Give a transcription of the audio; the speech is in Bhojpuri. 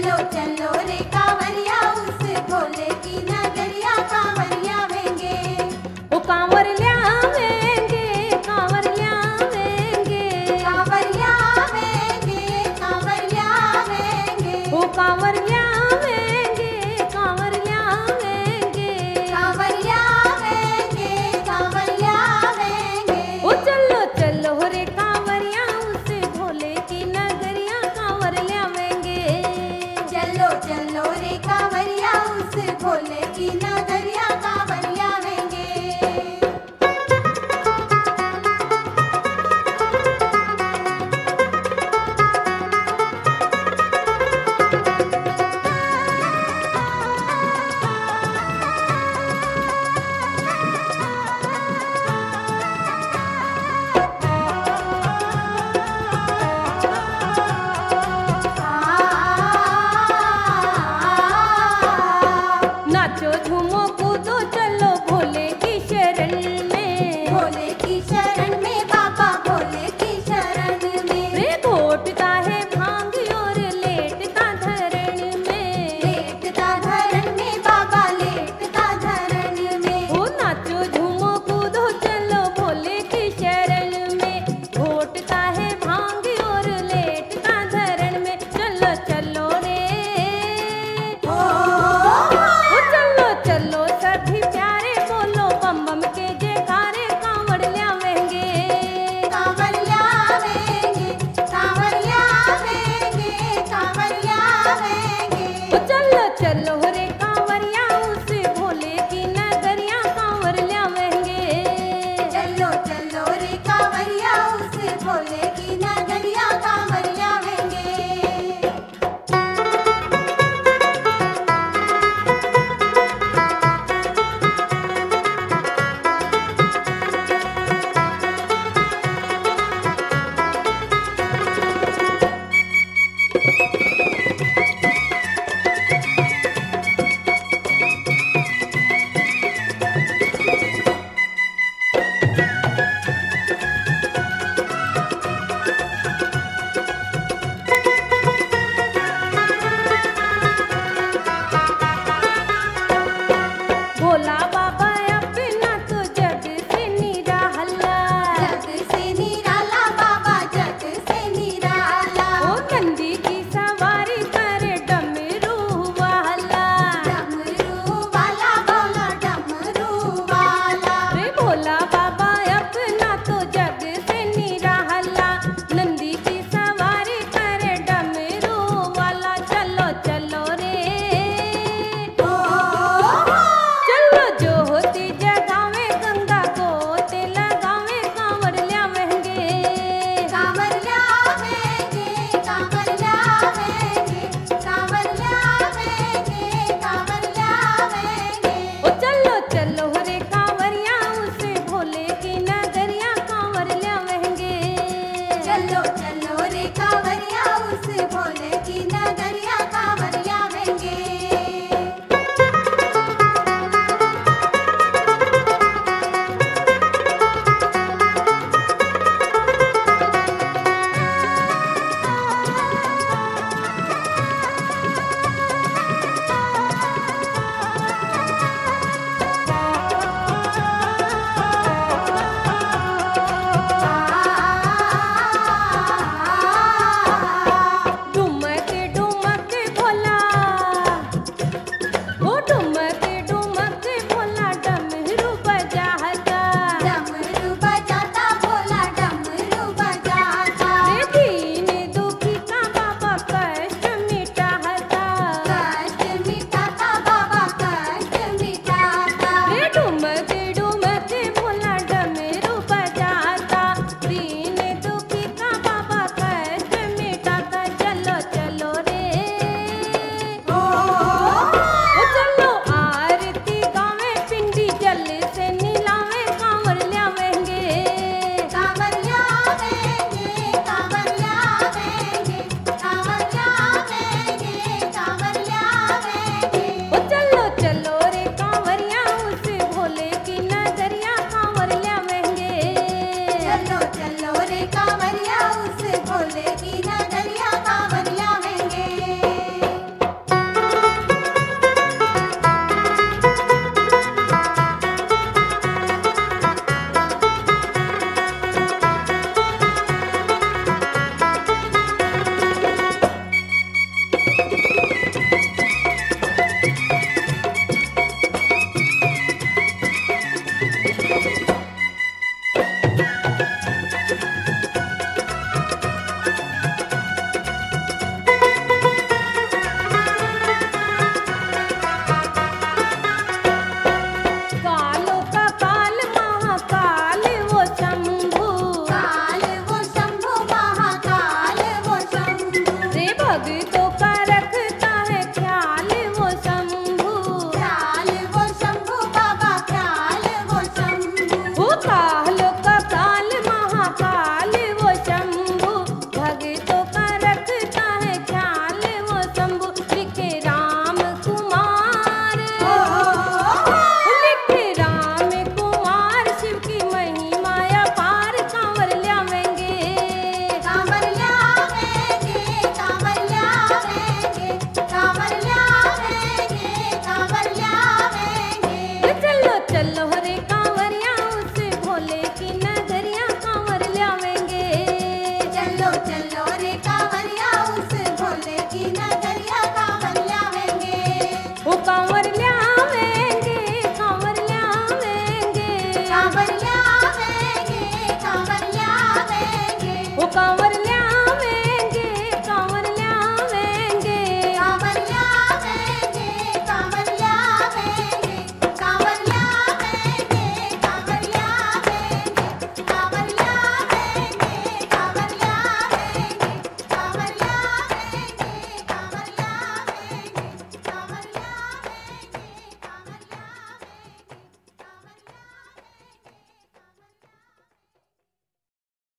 चलो चलो रे कांवरिया उस भोले की नगरिया कांवरिया वेंगे। ओ कांवर ल्यावेंगे, कांवर ल्यावेंगे, कांवरिया वेंगे, कांवरिया वेंगे, ओ कांवर ल्यावेंगे, कांवर ल्यावेंगे, कांवरिया वेंगे, कांवरिया वेंगे। ओ चलो चलो रे कांवरिया उस भोले की नगरिया कांवर ल्यावेंगे। चलो चलो रे कांवरिया उस भोले की नगरिया कांवरिया वेंगे। नाचो झूमो कूदो चलो भोले की शरण में, भोले की शरण में बाबा भोले की शरण में। रे घोटता है भांग और लेटता धरण में, लेटता धरण में बाबा लेटता धरण में। ओ नाचो झूमो कूदो चलो भोले की शरण में, घोटता है भांग और लेटता धरण में। चलो चलो रे, ओ चलो चलो सभी प्यारे बोलो बम बम के जयकारे कांवड़ ल्यावेंगे। कांवरिया वेंगे, कांवरिया वेंगे, कांवरिया वेंगे। ओ